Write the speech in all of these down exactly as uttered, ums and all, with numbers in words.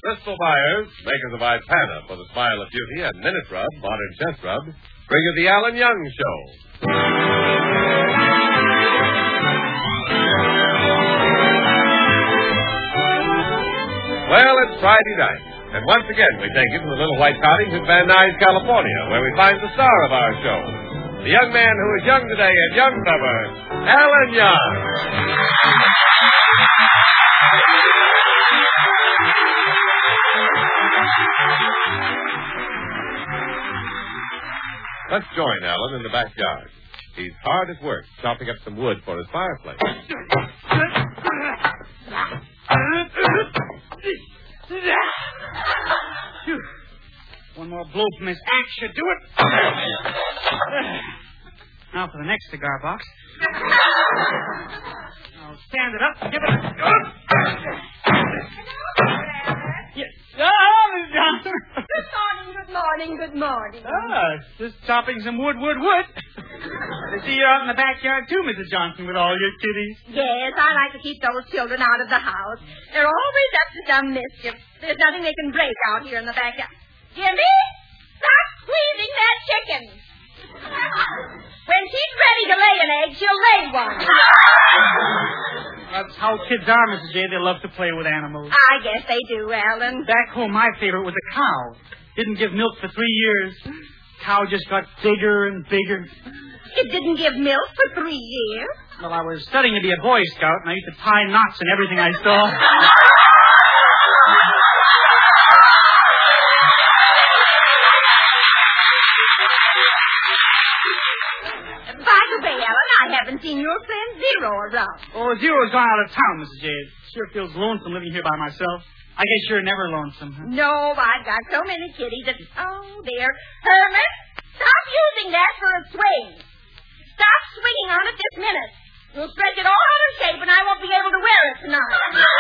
Bristol Myers, makers of Ipana for the smile of beauty, and Minute Rub, modern chest rub, bring you the Alan Young Show. Well, it's Friday night, and once again we take you to the little white cottage in Van Nuys, California, where we find the star of our show, the young man who is young today and young forever, Alan Young. Let's join Alan in the backyard. He's hard at work, chopping up some wood for his fireplace. One more blow from this axe should do it. Now for the next cigar box. I'll stand it up and give it a go. Yes. Oh, Miss Johnson. Good morning, good morning, good morning. Ah, just chopping some wood, wood, wood. I see you're out in the backyard, too, Missus Johnson, with all your kitties. Yes, I like to keep those children out of the house. They're always up to some mischief. There's nothing they can break out here in the backyard. Jimmy, stop squeezing that chicken. When she's ready to lay an egg, she'll lay one. That's how kids are, Missus J. They love to play with animals. I guess they do, Alan. Back home, my favorite was a cow. Didn't give milk for three years. Cow just got bigger and bigger. It didn't give milk for three years. Well, I was studying to be a Boy Scout, and I used to tie knots in everything I saw. By the way, Alan, I haven't seen your friend Zero around. Oh, Zero's gone out of town, Missus J. It sure feels lonesome living here by myself. I guess you're never lonesome, huh? No, I've got so many kitties that... Oh, there. Herman, stop using that for a swing. Stop swinging on it this minute. You'll stretch it all out of shape, and I won't be able to wear it tonight.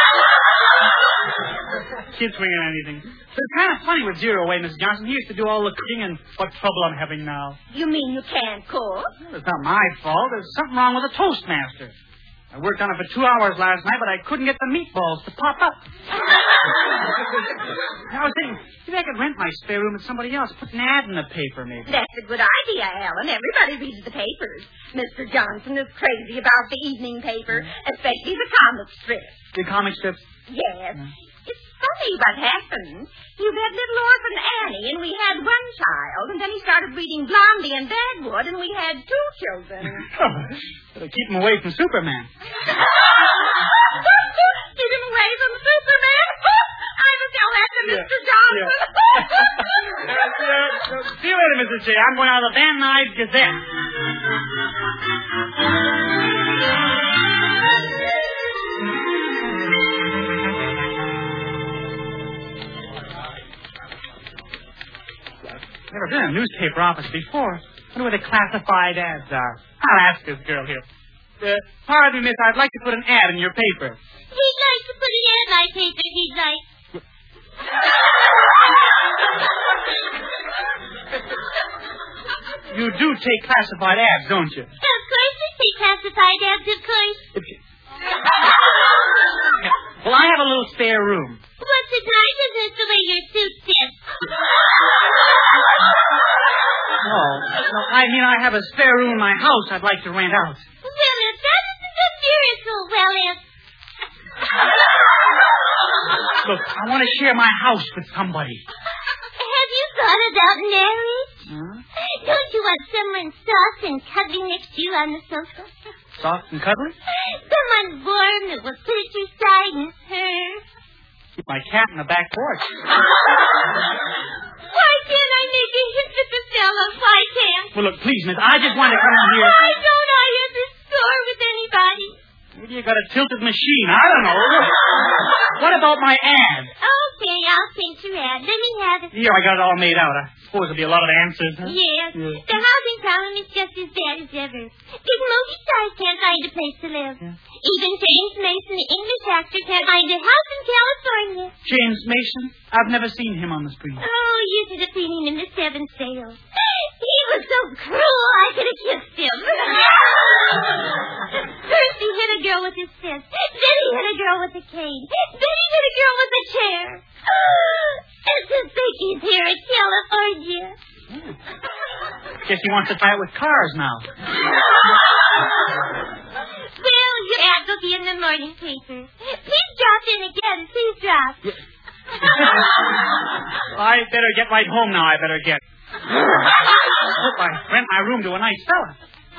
Kid swinging anything. But it's kind of funny with Zero away, Missus Johnson. He used to do all the cooking, and what trouble I'm having now. You mean you can't cook? Well, it's not my fault. There's something wrong with the Toastmaster. I worked on it for two hours last night, but I couldn't get the meatballs to pop up. I was thinking, maybe I could rent my spare room to somebody else. Put an ad in the paper, maybe. That's a good idea, Alan. Everybody reads the papers. Mister Johnson is crazy about the evening paper, especially the comic strips. The comic strips? Yes. Mm. It's funny what happened. You had little orphan Annie, and we had one child, and then he started reading Blondie and Dagwood, and we had two children. Oh, better keep him away from Superman. Keep him away from Superman? I will tell that to yeah. Mister Johnson. Yeah. uh, uh, see you later, Missus J. I'm going out of the Van Nuys Gazette. Never been in a newspaper office before. I wonder where the classified ads are. I'll ask this girl here. Uh, pardon me, miss, I'd like to put an ad in your paper. He'd like to put an ad in my paper, he'd like. You do take classified ads, don't you? Of course we take classified ads, of course. You... Well, I have a little spare room. What's the time business the way your suit fits? Oh, well, I mean, I have a spare room in my house I'd like to rent out. Well, if that isn't a miracle, well, if... Look, I want to share my house with somebody. Have you thought about marriage? Huh? Don't you want someone soft and cuddly next to you on the sofa? Soft and cuddly? Someone warm that will sit at your side and purr. Keep my cat in the back porch. Why can't I make a hit with the fellow? Why can't? Well, look, please, miss, I just want to come in here. Why don't I ever score with anybody? Maybe you got a tilted machine. I don't know. What about my ad? Okay, I'll print your ad. Let me have it. Here, I got it all made out. I suppose there'll be a lot of answers, huh? Yes. Yeah. The housing problem is just as bad as ever. Big movie stars can't find a place to live. Yeah. Even James Mason, the English actor, can't find a house in California. James Mason? I've never seen him on the screen. Oh, you should have seen him in The Seven Sails. He was so cruel I could have kissed him. First he hit a girl with his fist. Then he hit a girl with a cane. Then he hit a girl with a chair. And to think he's here in California. Guess he wants to fight with cars now. Well, your ad will be in the morning paper. Please drop in again. Please drop. I better get right home now. I better get. Hope I rent my room to a nice fella.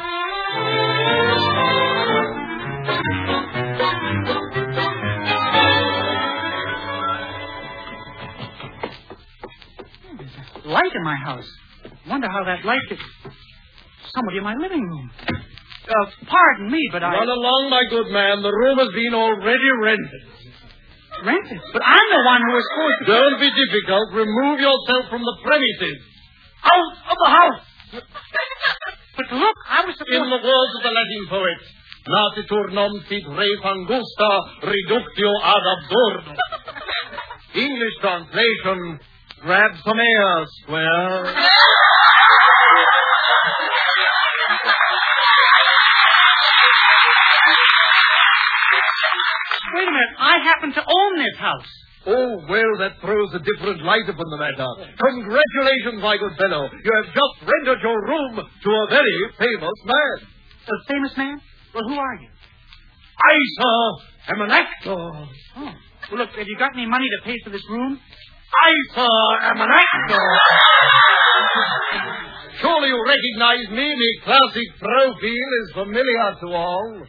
There's a light in my house. Wonder how that light is. Somebody in my living room. Uh, pardon me, but I... Run along, my good man. The room has been already rented. Rented? But I'm the one who was supposed to... Don't be difficult. Remove yourself from the premises. Out of the house! But look, I was supposed... In the words of the Latin poet, Natitur non fit re fangusta reductio ad absurdum. English translation, grab some air, square. Wait a minute, I happen to own this house. Oh, well, that throws a different light upon the matter. Congratulations, my good fellow. You have just rendered your room to a very famous man. A famous man? Well, who are you? I, sir, am an actor. Oh. Well, look, have you got any money to pay for this room? I, sir, am an actor. Surely you recognize me. My classic profile is familiar to all.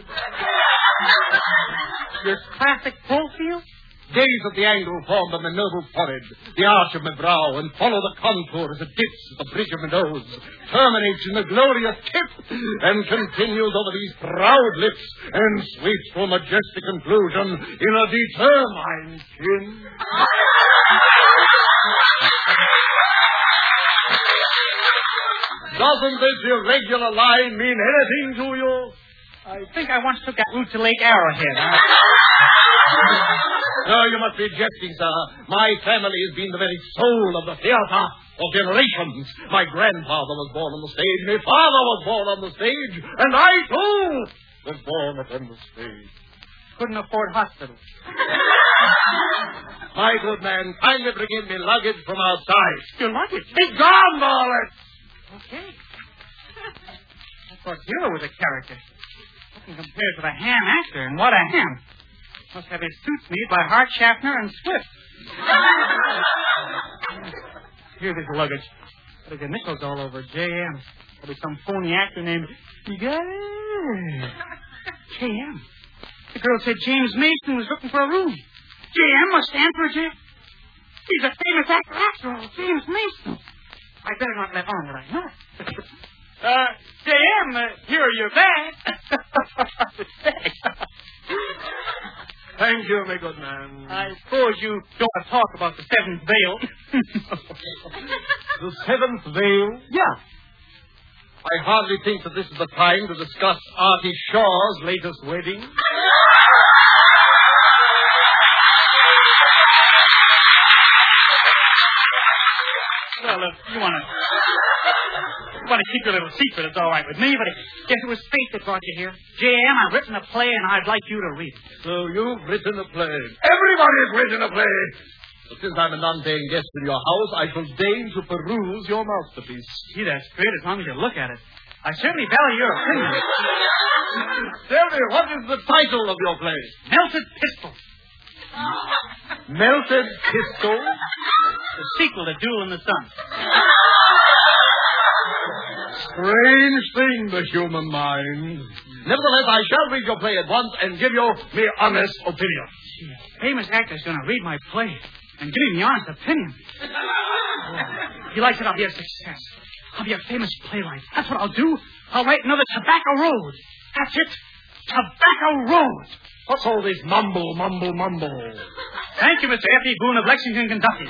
Your classic profile? Gaze at the angle formed on the noble forehead, the arch of my brow, and follow the contour as it dips at the bridge of my nose, terminates in the glorious tip, and continues over these proud lips, and sweeps to a majestic conclusion in a determined chin. Doesn't this irregular line mean anything to you? I think I once took that route to Lake Arrowhead. Huh? No, you must be jesting, sir. My family has been the very soul of the theater for generations. My grandfather was born on the stage, my father was born on the stage, and I, too, was born upon the stage. Couldn't afford hospitals. My good man, kindly bring in my luggage from outside. Your luggage? Be gone, Marlett! Okay. I thought Hero was a character. Nothing compares with a ham actor, and what a ham. Must have his suits made by Hart, Schaffner, and Swift. Here's his luggage. There's initials all over. J M. There'll be some phony actor named... J M. The girl said James Mason was looking for a room. J M must stand for J... He's a famous actor after all. James Mason. I better not let on that I know. uh, J M, uh, here you're back. Thank you, my good man. I suppose you don't want to talk about the seventh veil. The seventh veil? Yeah. I hardly think that this is the time to discuss Artie Shaw's latest wedding. Well, if you want to... You want to keep your little secret, it's all right with me, but guess it was fate that brought you here. J M, I've written a play, and I'd like you to read it. So you've written a play. Everybody's written a play. But since I'm an unpaying guest in your house, I shall deign to peruse your masterpiece. Gee, that's great, as long as you look at it. I certainly value your opinion. Tell me, what is the title of your play? Melted Pistol. Melted Pistol? The sequel to Duel in the Sun. Strange thing, the human mind. Nevertheless, I shall read your play at once and give you my honest opinion. Gee, a famous actor's going to read my play and give me the honest opinion. Oh, if he likes it, I'll be a success. I'll be a famous playwright. That's what I'll do. I'll write another Tobacco Road. That's it. Tobacco Road. What's all this mumble, mumble, mumble? Thank you, Mister F E. Boone of Lexington, Kentucky.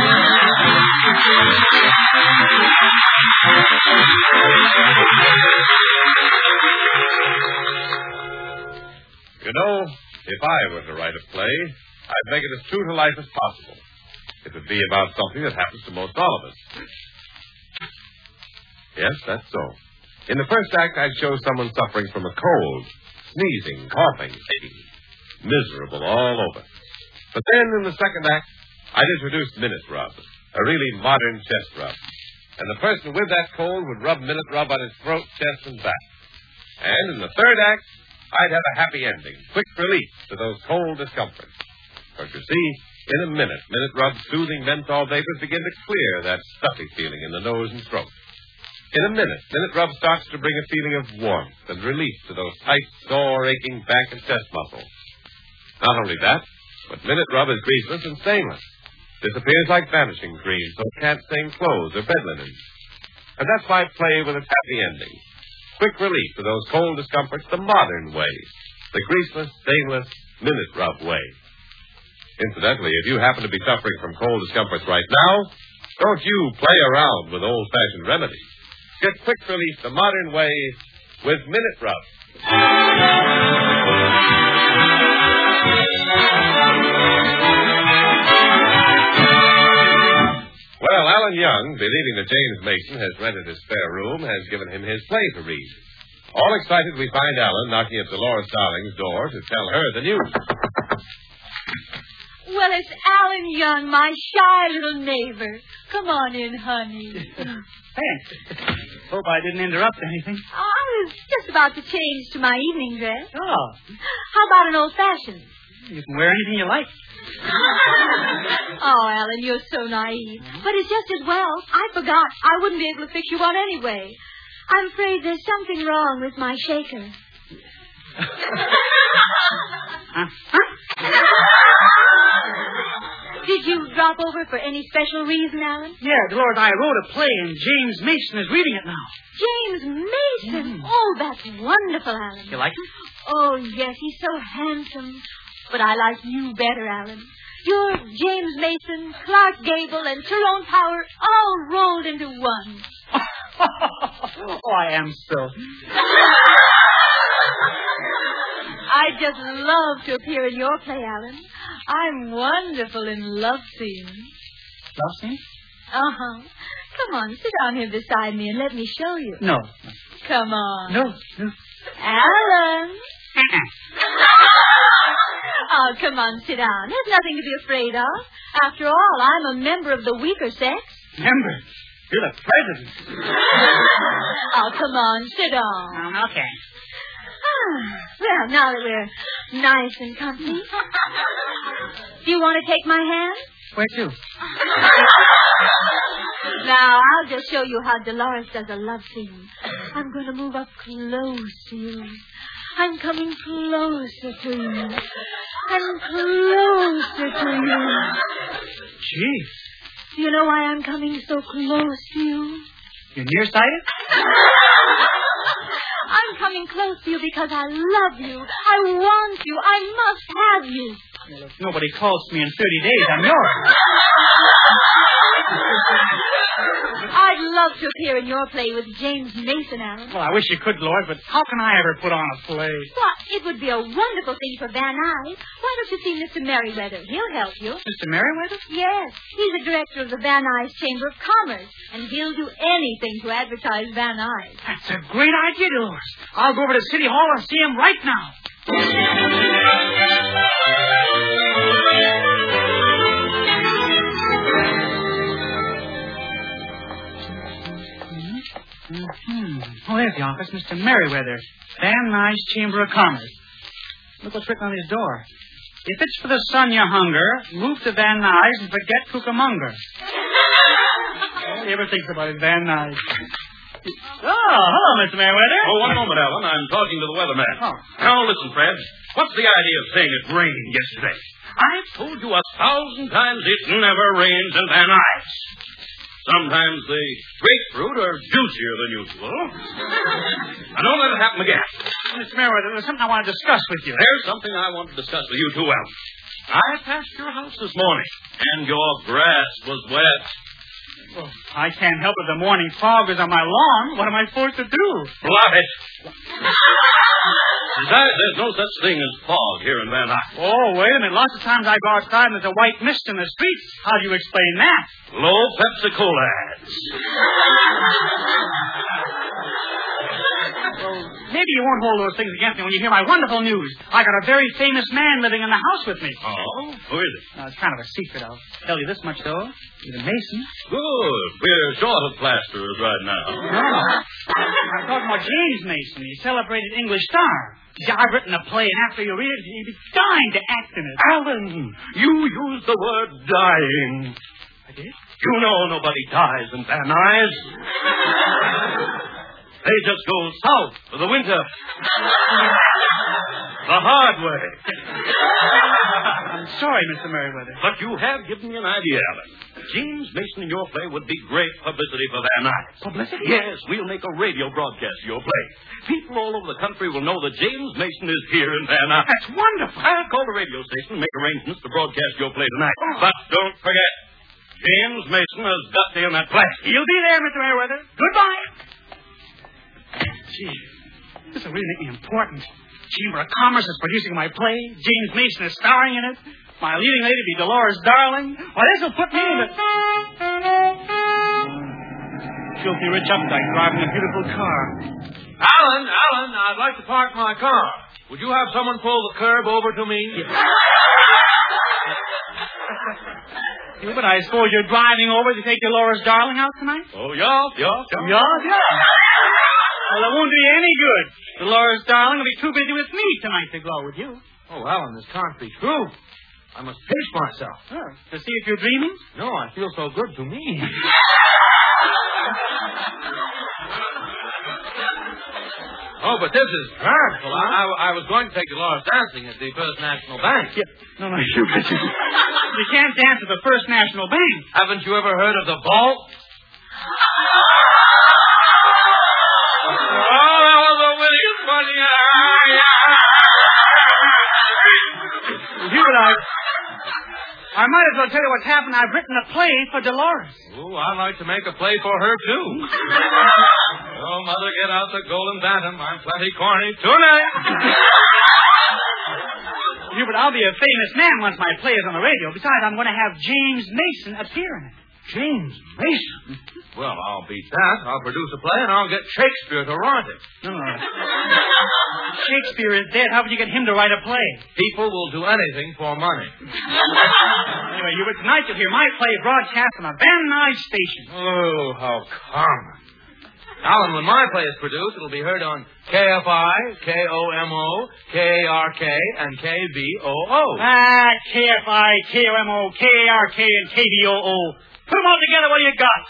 You know, if I were to write a play, I'd make it as true to life as possible. It would be about something that happens to most all of us. Yes, that's so. In the first act, I'd show someone suffering from a cold, sneezing, coughing, aching, miserable all over. But then, in the second act, I'd introduce Minute Rub, a really modern chest rub. And the person with that cold would rub Minute Rub on his throat, chest, and back. And in the third act, I'd have a happy ending, quick relief to those cold discomforts. But you see, in a minute, Minute Rub's soothing menthol vapors begin to clear that stuffy feeling in the nose and throat. In a minute, Minute Rub starts to bring a feeling of warmth and relief to those tight, sore, aching back and chest muscles. Not only that, but Minute Rub is greaseless and stainless. Disappears like vanishing cream, so it can't stain clothes or bed linen. And that's why I play with its happy ending. Quick relief to those cold discomforts the modern way. The greaseless, stainless, Minute Rub way. Incidentally, if you happen to be suffering from cold discomforts right now, don't you play around with old-fashioned remedies. Get quick relief the modern way with Minute Rub. Well, Alan Young, believing that James Mason has rented his spare room, has given him his play to read. All excited, we find Alan knocking at Dolores Darling's door to tell her the news. Well, it's Alan Young, my shy little neighbor. Come on in, honey. Thanks. Hope I didn't interrupt anything. Oh, I was just about to change to my evening dress. Oh. How about an old-fashioned? You can wear anything you like. Oh, Alan, you're so naive. But it's just as well. I forgot. I wouldn't be able to fix you one anyway. I'm afraid there's something wrong with my shaker. Huh? Huh? Did you drop over for any special reason, Alan? Yeah, Dolores, I wrote a play, and James Mason is reading it now. James Mason? Mm. Oh, that's wonderful, Alan. You like him? Oh, yes, he's so handsome. But I like you better, Alan. You're James Mason, Clark Gable, and Tyrone Power all rolled into one. Oh, I am so. I'd just love to appear in your play, Alan. I'm wonderful in love scenes. Love scene? Uh-huh. Come on, sit down here beside me and let me show you. No. Come on. No, no. Alan. Oh, come on, sit down. There's nothing to be afraid of. After all, I'm a member of the weaker sex. Member? You're the president. Oh, come on, sit down. Um, okay. Well, now that we're nice and comfy, do you want to take my hand? Where to? Now, I'll just show you how Dolores does a love scene. I'm going to move up close to you. I'm coming closer to you. I'm closer to you. Jeez. Do you know why I'm coming so close to you? You're nearsighted? I'm coming close to you because I love you. I want you. I must have you. Well, if nobody calls me in thirty days, I'm yours. I'd love to appear in your play with James Mason, Alan. Well, I wish you could, Lord, but how can I ever put on a play? Well, it would be a wonderful thing for Van Nuys. Why don't you see Mister Merriweather? He'll help you. Mister Merriweather? Yes. He's the director of the Van Nuys Chamber of Commerce, and he'll do anything to advertise Van Nuys. That's a great idea, Dolores. I'll go over to City Hall and see him right now. Mm-hmm. Oh, there's the office. Mister Merriweather, Van Nuys Chamber of Commerce. Look what's written on his door. If it's for the son you hunger, move to Van Nuys and forget Cucamonga. All he ever thinks about is Van Nuys. Oh, hello, Mister Merriweather. Oh, one moment, Alan. I'm talking to the weatherman. Oh. Now, listen, Fred. What's the idea of saying it rained yesterday? I've told you a thousand times it never rains in Van Nuys. Sometimes the grapefruit are juicier than usual. I don't let it happen again. Mister Merriweather, there's something I want to discuss with you. There's something I want to discuss with you, too, Alan. I passed your house this morning, and your grass was wet. Well, I can't help it. The morning fog is on my lawn. What am I supposed to do? Blot it. Besides, there's no such thing as fog here in Van Nuys. Oh, wait a minute. Lots of times I go outside and there's a white mist in the streets. How do you explain that? Low Pepsi-Cola ads. Well, maybe you won't hold those things against me when you hear my wonderful news. I got a very famous man living in the house with me. Oh? Who is it? Now, it's kind of a secret. I'll tell you this much, though. He's a Mason. Good. We're short of plasterers right now. No. I'm talking about James Mason, the celebrated English star. I've written a play, and after you read it, you'd be dying to act in it. Alan, you used the word dying. I did? You know nobody dies in Van Nuys. They just go south for the winter. The hard way. I'm sorry, Mister Merriweather. But you have given me an idea, Alan. James Mason in your play would be great publicity for Van Nuys. Publicity? Yes, we'll make a radio broadcast of your play. People all over the country will know that James Mason is here in Van Nuys. That's wonderful. I'll call the radio station and make arrangements to broadcast your play tonight. Oh. But don't forget, James Mason has got to be in that play. He'll be there, Mister Merriweather. Goodbye. Gee, this will really make me important. Chamber of Commerce is producing my play. James Mason is starring in it. My leading lady will be Dolores Darling. Well, this will put me in the... Filthy rich updike driving a beautiful car. Alan, Alan, I'd like to park my car. Would you have someone pull the curb over to me? Yeah, but I suppose you're driving over to take Dolores Darling out tonight? Oh, yeah, yeah, Yeah, yeah. Well, it won't do any good. Dolores Darling will be too busy with me tonight to go with you. Oh, Alan, this can't be true. I must pace myself. Oh, to see if you're dreaming? No, I feel so good to me. Oh, but this is dreadful. I, I, I was going to take Dolores dancing at the First National Bank. Yeah. No, no, you, you can't dance at the First National Bank. Haven't you ever heard of the vault? Oh, the wittiest funny. You and I... I might as well tell you what's happened. I've written a play for Dolores. Oh, I'd like to make a play for her, too. Oh, Mother, get out the golden bantam. I'm plenty corny tonight. Hubert, I'll be a famous man once my play is on the radio. Besides, I'm going to have James Mason appear in it. James Mason? Well, I'll beat that. I'll produce a play, and I'll get Shakespeare to write it. No, no. Shakespeare is dead. How would you get him to write a play? People will do anything for money. Anyway, Hubert, tonight you'll hear my play broadcast on a Van Nuys station. Oh, how common. Alan, when my play is produced, it'll be heard on K F I, K O M O, K A R K, and K V O O. Ah, K F I, K O M O, K A R K, and K V O O. Put them all together, what do you got?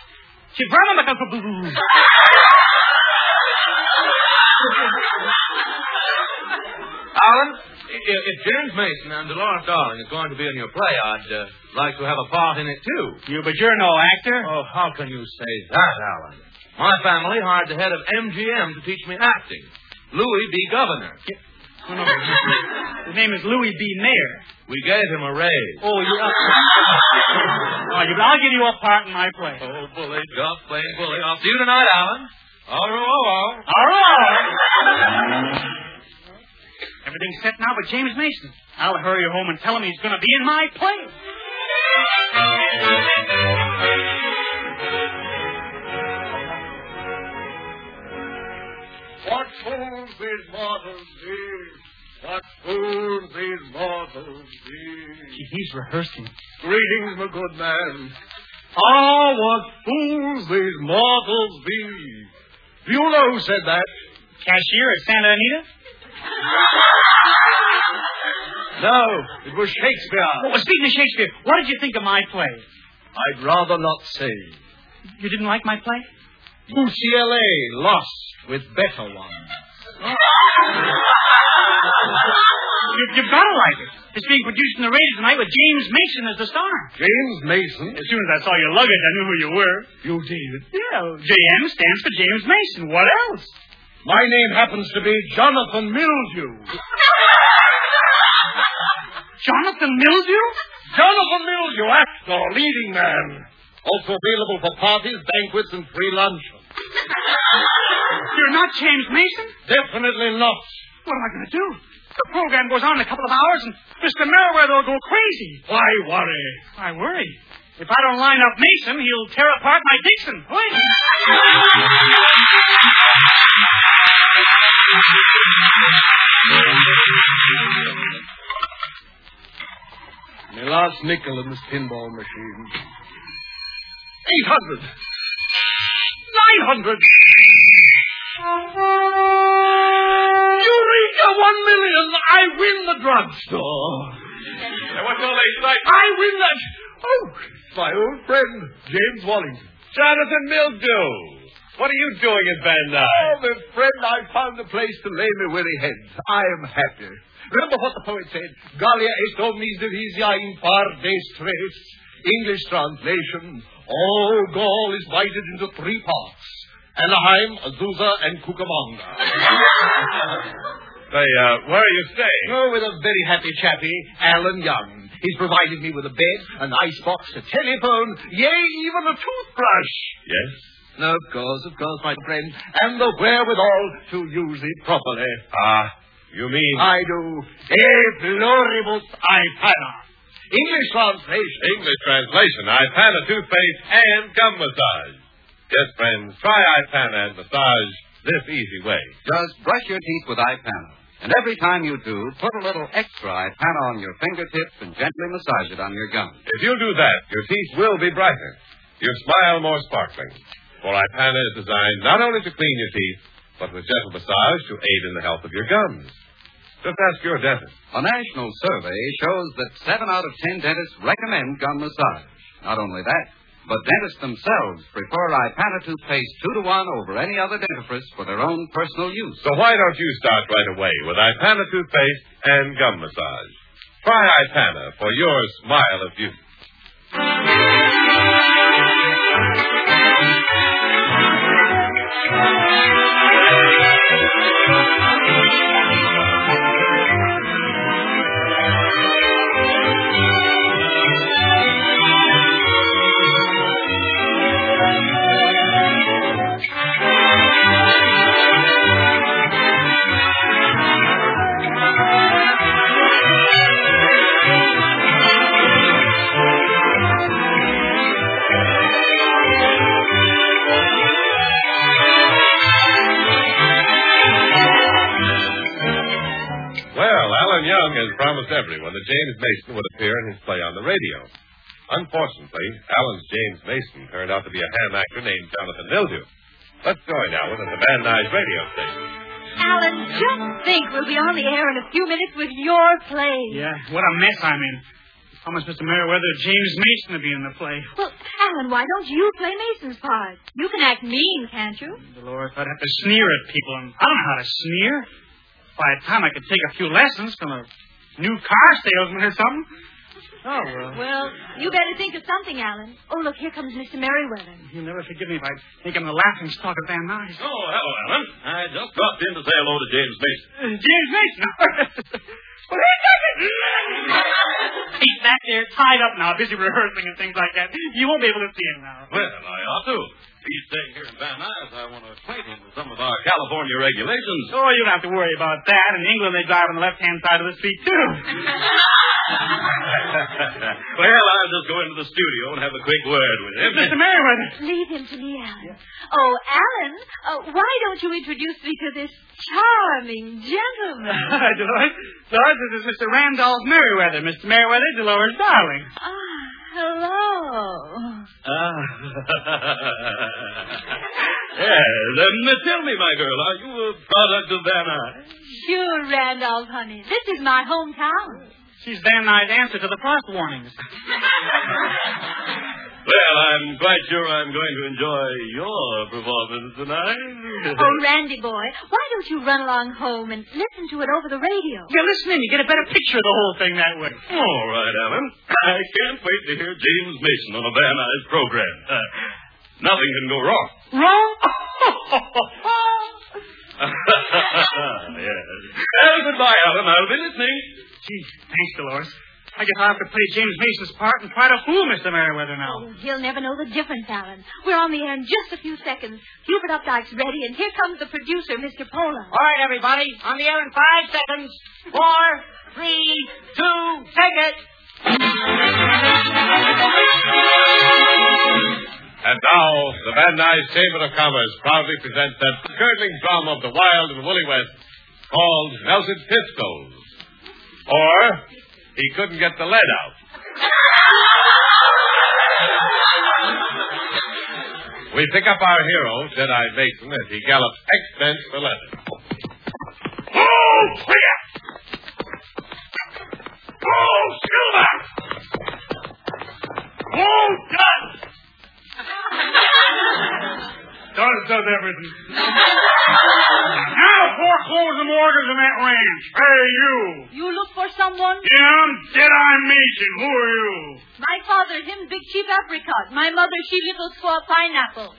Alan, if, if James Mason and Dolores Darling is going to be in your play, I'd uh, like to have a part in it, too. You, but you're no actor. Oh, how can you say that, Alan? My family hired the head of M G M to teach me acting. Louis B. Governor. Yeah. Oh, no. His name is Louis B. Mayer. We gave him a raise. Oh, you... Uh, oh, you I'll give you a part in my play. Oh, bully, just plain bully. I'll see you tonight, Alan. Au revoir. Au revoir. Everything's set now but James Mason. I'll hurry home and tell him he's going to be in my play. What fools these mortals be! What fools these mortals be! Gee, he's rehearsing. Greetings, my good man. Ah, what fools these mortals be! Do you know who said that? Cashier at Santa Anita? No, it was Shakespeare. Well, speaking of Shakespeare, what did you think of my play? I'd rather not say. You didn't like my play? U C L A lost with better ones. You, you've got to like it. It's being produced in the radio tonight with James Mason as the star. James Mason? As soon as I saw your luggage, I knew who you were. You did? Yeah, J M stands for James Mason. What else? My name happens to be Jonathan Mildew. Jonathan Mildew? Jonathan Mildew, actor, leading man. Also available for parties, banquets, and free luncheon. You're not James Mason? Definitely not. What am I going to do? The program goes on in a couple of hours, and Mister Merriweather will go crazy. Why worry? I worry. If I don't line up Mason, he'll tear apart my Dixon. Wait. My last nickel in this pinball machine. Eight hundred. Nine hundred. Eureka! One million! I win the drugstore. Hey, what's all that excitement? I win that. Oh, my old friend, James Wallington. Jonathan Mildew. What are you doing at Van Nuys? Oh, my friend, I found a place to lay me weary head. I am happy. Remember what the poet said? Gallia est omnis divisia in pardes tres. English translation. All Gaul is divided into three parts. Anaheim, Azusa, and Cucamonga. Say, uh, where are you staying? Oh, with a very happy chappie, Alan Young. He's provided me with a bed, an icebox, a telephone, yea, even a toothbrush. Yes? Of course, of course, my friend. And the wherewithal to use it properly. Ah, you mean... I do. E pluribus aepana. English translation. English translation. Ipana toothpaste and gum massage. Yes, friends, try Ipana and massage this easy way. Just brush your teeth with Ipana. And every time you do, put a little extra Ipana on your fingertips and gently massage it on your gums. If you do that, your teeth will be brighter. Your smile more sparkling. For Ipana is designed not only to clean your teeth, but with gentle massage to aid in the health of your gums. Just ask your dentist. A national survey shows that seven out of ten dentists recommend gum massage. Not only that, but dentists themselves prefer Ipana toothpaste two to one over any other dentifrice for their own personal use. So why don't you start right away with Ipana toothpaste and gum massage? Try Ipana for your smile of youth. Has promised everyone that James Mason would appear in his play on the radio. Unfortunately, Alan's James Mason turned out to be a ham actor named Jonathan Mildew. Let's join Alan at the Van Nuys radio station. Alan, just think we'll be on the air in a few minutes with your play. Yeah, what a mess I'm in. Promised Mister Merriweather James Mason to be in the play. Well, Alan, why don't you play Mason's part? You can act mean, can't you? Dolores, I'd have to sneer at people, and I don't know how to sneer. By the time I could take a few lessons from a new car salesman or something. Oh, well. Well, you better think of something, Alan. Oh, look, here comes Mister Merriweather. You'll never forgive me if I think I'm the laughing stock of Van Nuys. Oh, hello, Alan. I just dropped in to say hello to James Mason. Uh, James Mason? Well, he does it! He's back there tied up now, busy rehearsing and things like that. You won't be able to see him now. Well, I ought to. He's staying here in Van Nuys. I want to acquaint him with some of our California regulations. Oh, you don't have to worry about that. In England, they drive on the left-hand side of the street, too. Well, I'll just go into the studio and have a quick word with him. Mister Merriweather. Leave him to me, Alan. Yeah. Oh, Alan, uh, why don't you introduce me to this charming gentleman? Dolores, Dolores, this is Mister Randolph Merriweather. Mister Merriweather, Dolores Darling. Ah, hello. Ah. Yes, and uh, tell me, my girl, are you a product of Van Nuys? Sure, Randolph, honey. This is my hometown. She's Van Nuys' answer to the frost warnings. Well, I'm quite sure I'm going to enjoy your performance tonight. Oh, Randy boy, why don't you run along home and listen to it over the radio? Yeah, listen in. You get a better picture of the whole thing that way. All right, Alan. I can't wait to hear James Mason on a Van Nuys program. Uh, nothing can go wrong. Wrong? Yes. Well, goodbye, Alan. I'll be listening. Gee, thanks, Dolores. I guess I'll have to play James Mason's part and try to fool Mister Merriweather now. Oh, he'll never know the difference, Alan. We're on the air in just a few seconds. Hubert Updike's ready, and here comes the producer, Mister Poland. All right, everybody. On the air in five seconds. Four, three, two, take it. And now, the Van Nuys Chamber of Commerce proudly presents that curdling drama of the wild and woolly West called Melted Piscoes. Or, He Couldn't Get the Lead Out. We pick up our hero, Deadeye Mason, as he gallops X-Bench for leather. Oh, clear! Oh, Silver! Oh, done! Does does everything. Now foreclose the mortgage on that ranch. Hey, you. You look for someone? Yeah, I'm Deadeye Mason. Who are you? My father, him big cheap apricot. My mother, she little squaw pineapple.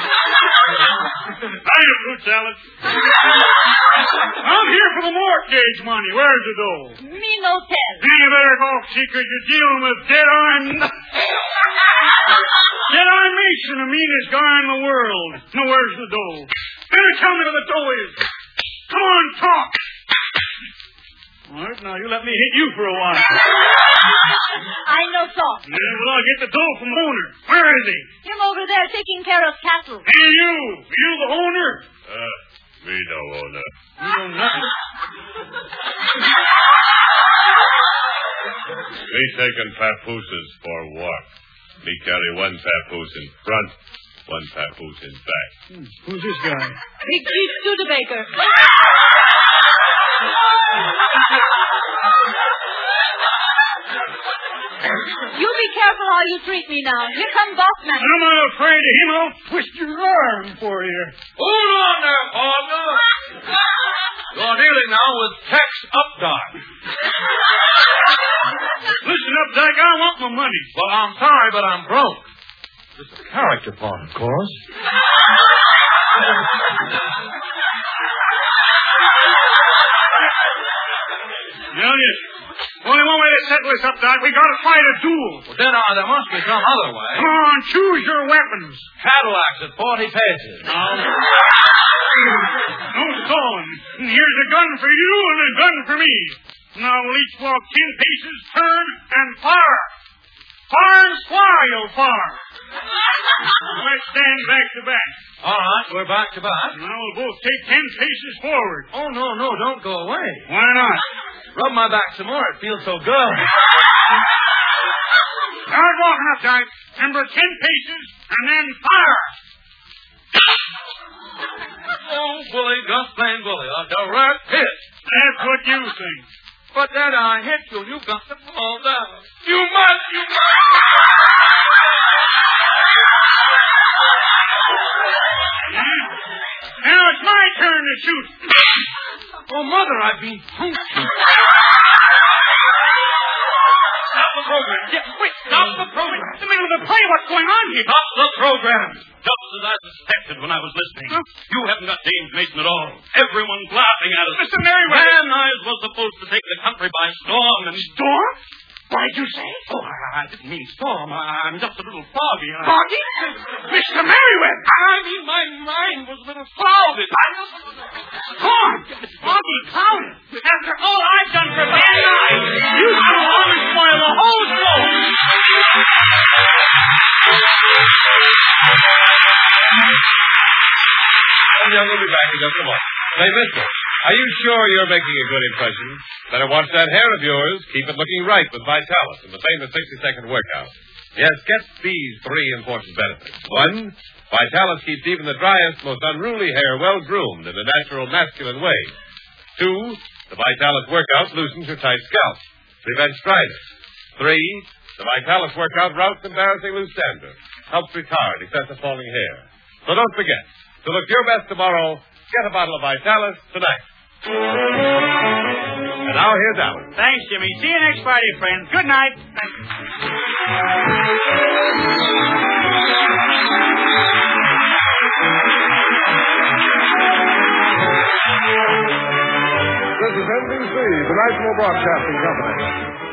I am fruit salad. I'm here for the mortgage money. Where's the dough? Me no tell. Now you better go, secret. You're dealing with Deadeye... Deadeye Mason, the meanest guy in the world. Now, where's the dough? Better tell me where the dough is. Come on, talk. All right, now you let me hit you for a while. I no talk. Yeah, well, I'll get the dough from the owner. Where is he? Him over there taking care of cattle. Hey, you. You the owner? Uh, me no owner. You know nothing. Me taking papooses for work. Me carry one papoose in front, one papoose in back. Hmm. Who's this guy? Big chief Studebaker. You be careful how you treat me now. Here come Boss Man. I'm not afraid of him. I'll twist your arm for you. Hold on there, partner. You're dealing now with Tex Updike. Listen up, Dyke. I want my money. Well, I'm sorry, but I'm broke. It's a character part, of course. Well, yes. Only one way to settle this up, Doc. We gotta fight a duel. Well, then uh, there must be some other way. Come on, choose your weapons. Cadillacs at forty paces. No. No stalling. Here's a gun for you and a gun for me. Now we'll each walk ten paces, turn, and fire. Fire and fire, you'll fire. Let's stand back to back. All right, we're back to back. Now we'll both take ten paces forward. Oh, no, no, don't go away. Why not? Rub my back some more. It feels so good. Start walking up, Dyke. Remember, ten paces, and then fire. Oh, bully, Gus Plain bully. A direct hit. That's what you think. But then I hit you. You got to fall down. You must, you must. Now it's my turn to shoot. Oh, Mother, I've been hooting. Stop the program. Yeah, wait, stop the program. In the middle of the play, what's going on here? Stop the program. Just as I suspected when I was listening. Huh? You haven't got James Mason at all. Everyone's laughing at us. Mister Merriweather. Van Nuys was supposed to take the country by storm and... Storm? What did you say? Oh, I, I didn't mean storm. I, I'm just a little foggy. I... Foggy? Mister Merriweather. I mean, my mind was a little clouded. Storm? Foggy clouded. After all I've done for Van Nuys, you go on and spoil the whole show. And young will be back in just a moment. Say, mister, are you sure you're making a good impression? Better watch that hair of yours. Keep it looking right with Vitalis and the famous sixty-second workout. Yes, get these three important benefits. One, Vitalis keeps even the driest, most unruly hair well-groomed in a natural masculine way. Two, the Vitalis workout loosens your tight scalp, prevents dryness. Three, the Vitalis workout routes embarrassing loose dandruff, helps retard excessive falling hair. So don't forget, to look your best tomorrow, get a bottle of Vitalis tonight. And now here's Alan. Thanks, Jimmy. See you next Friday, friends. Good night. This is N B C, the National Broadcasting Company.